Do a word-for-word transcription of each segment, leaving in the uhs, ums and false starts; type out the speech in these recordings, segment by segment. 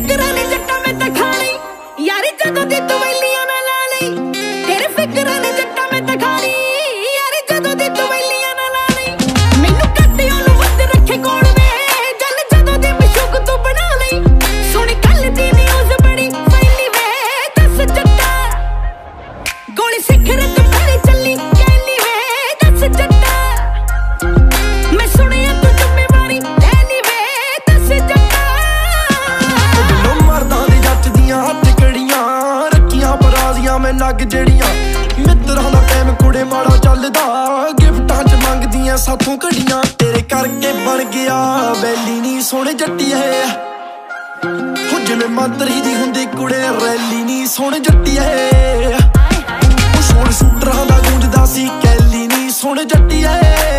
ਫਿਕਰਾਂ ਨੇ ਜੱਟਾਂ ਮੈਂ ਤਾਂ ਖਾ ਲਈ ਯਾਰੀ ਜਦੋਂ ਦੀ ਤੂੰ ਵੈਲੀਆਂ ਨਾ ਲਾ ਲਈ ਤੇਰੇ ਫਿਕਰਾਂ ਨੇ ਜੱਟਾਂ ਮੈਂ ਤਾਂ ਖਾ ਲਈ ਯਾਰੀ ਜਦੋਂ ਦੀ ਤੂੰ ਵੈਲੀਆਂ ਨਾ ਲਾ ਲਈ ਮੈਨੂੰ ਕੱਟਿਓ ਨੂੰ ਵੱਧ ਰੱਖੇ ਕੋਲ ਵੇ ਜਲ ਜਦੋਂ ਦੀ ਮਸ਼ੂਕ ਤੂੰ ਬਣਾ ਲਈ ਸੁਣ ਕੱਲ ਦੀ ਨਿਊਜ਼ ਬੜੀ ਫੈਲੀ ਵੇ ਦੱਸ ਜੱਟਾ ਗੋਲੀ ਸਿਖਰ ਤੇ ਫੇਰੇ ਚੱਲੀ ਕਹਿਲੀ ਵੇ ਦੱਸ ਜੱਟਾ ਮੈਂ ਸੁਣਿਆ ਤੂੰ ਜ਼ਿੰਮੇਵਾਰੀ ਲੈ ਲਈ ਵੇ ਦੱਸ ਜੱਟਾ ਦਿਲੋਂ ਮਰਦਾਂ ਦੇ ਜੱਟ ਦੀਆਂ ਹੱਥ ਕੜੀਆਂ ਰੱਖੀਆਂ ਪਰਾਜ਼ੀਆਂ ਮੈਂ ਨੱਗ ਜਿਹੜੀਆਂ ਮਿੱਤਰਾਂ ਦਾ ਟਾਈਮ ਕੁੜੇ ਮਾੜਾ ਚੱਲਦਾ ਗਿਫਟਾਂ ਚ ਮੰਗਦੀਆਂ ਸਾਥੋਂ ਘੜੀਆਂ ਤੇਰੇ ਕਰਕੇ ਬਣ ਗਿਆ ਬੈਲੀ ਨੀ ਸੋਹਣੇ ਜੱਟੀਏ ਹੋ ਜਿਵੇਂ ਮੰਤਰੀ ਦੀ ਹੁੰਦੀ ਕੁੜੇ ਰੈਲੀ ਨੀ ਸੋਹਣੇ ਜੱਟੀਏ ਸੋਹਣੇ ਸ਼ੂਟਰਾਂ ਦਾ ਗੂੰਜਦਾ ਸੀ ਕੈਲੀ ਨੀ ਸੋਹਣੇ ਜੱਟੀਏ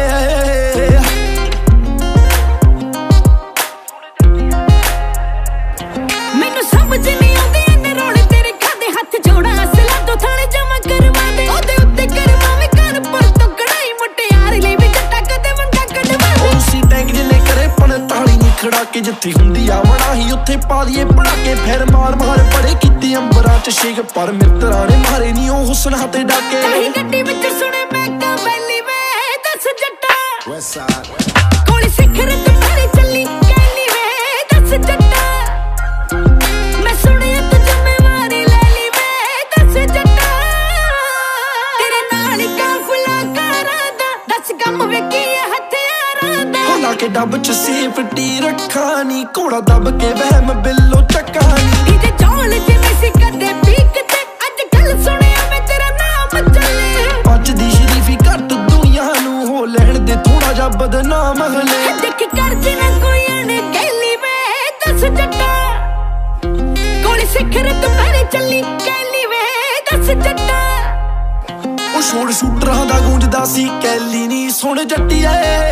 ਮੈਨੂੰ ਸਮਝ ਨਹੀਂ ਆਉਂਦੀ ਇਹਨੇ ਰੋਲੇ ਤੇਰੇ ਖਾਦੇ ਹੱਥ ਜੋੜਾਂ ਅਸਲਾ ਤੋਂ ਥਾਣੇ ਜਮਾ ਕਰਵਾ ਦੇ ਉਹਦੇ ਉੱਤੇ ਕਰਵਾ ਮੈਂ ਕਾਨਪੁਰ ਤੋਂ ਕਢਾਈ ਮੁਟਿਆਰ ਲਈ ਵੀ ਜੱਟਾ ਕਦੇ ਵੰਗਾ ਕੱਢਵਾ ਉਹ ਸੀ ਟੈਂਕ ਜਿਹਨੇ ਕਰੇ ਪਣ ਤਾਲੀ ਨਹੀਂ ਖੜਾ ਕੇ ਜਿੱਥੇ ਹੁੰਦੀ ਆ ਵੜਾਹੀ ਉੱਥੇ ਪਾ ਦਈਏ ਪੜਾ ਕੇ ਫਿਰ ਮਾਰ ਮਾਰ ਬੜੇ ਕੀਤੀ ਅੰਬਰਾਂ ਚ ਸ਼ੇਕ ਪਰ ਮਿੱਤਰਾਂ ਨੇ ਮਾਰੇ ਨਹੀਂ ਉਹ ਹੁਸਨਾਂ ਤੇ ਡਾਕੇ ਤਾਹੀ ਗੱਡੀ ਵਿੱਚ ਸੁਣੇ ਮੈਂ ਕਾ ਵੈਲੀ ਵੇ ਦੱਸ ਜੱਟਾ ਵੈਸਟ ਸਾਈਡ ਕੋਲੀ ਸਿਖਰ ਤੇ ਫੇਰੇ ਚੱਲੀ ਕਹਿਲੀ ਵੇ ਦੱਸ ਜੱਟਾ ਮੈਂ ਸੁਣਿਆ ਤੂੰ ਜ਼ਿੰਮੇਵਾਰੀ ਲੈ ਲਈ ਵੇ ਦੱਸ ਜੱਟਾ ਤੇਰੇ ਨਾਲ ਹੀ ਕਾਫਲਾ ਕਰਾਂ ਦਾ ਦੱਸ ਕੰਮ ਵੇਖੀ ਹਥਿਆਰਾਂ ਦਾ ਹੋਲਾ ਕੇ ਡੱਬ ਚ ਸੇਫਟੀ ਰੱਖਾਂ ਨੀ ਘੋੜਾ ਦੱਬ ਕੇ ਵਹਿਮ ਬਿੱਲੋ ਚੱਕਾ ਨੀ ਜੇ ਚੌਲ ਜਿਵੇਂ ਸੀ ਕਦੇ ਪੀਕ ਤੇ ਅੱਜ ਕੱਲ ਸੁਣਿਆ ਮੈਂ ਤੇਰਾ ਨਾਮ ਚੱਲੇ ਪੱਚਦੀ ਸ਼ਰੀਫੀ ਘੱਟ ਦੁਨੀਆ ਨੂੰ ਹੋ ਲੈਣ ਦੇ ਥੋੜਾ ਜਿਹਾ ਬਦਨਾਮ ਹਲੇ ਦੇਖ ਕਰਦੀ ਨਾ ਕੋਈ ਅਣ ਕਹਿਲੀ ਵੇ ਦੱਸ ਜੱਟਾ ਕੋਲੀ ਸਿਖਰ ਤੇ ਫੇਰੇ ਚੱਲੀ ਕਹਿਲੀ ਵੇ ਦੱਸ ਜੱਟਾ ਉਹ ਸ਼ੋਰ ਸ਼ੂਟਰਾਂ ਦਾ ਗੂੰਜਦਾ ਸੀ ਕੈਲੀ ਨੀ ਸੋਹਣੇ ਜੱਟੀਏ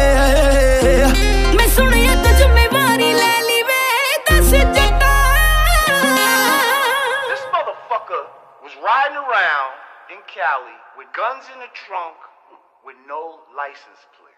ਮੈਂ ਸੁਣਿਆ ਤੂੰ ਜ਼ਿੰਮੇਵਾਰੀ ਲੈ ਲਈ ਵੇ ਦੱਸ ਜੱਟਾ This motherfucker was riding around in Cali with guns in the trunk with no license plate.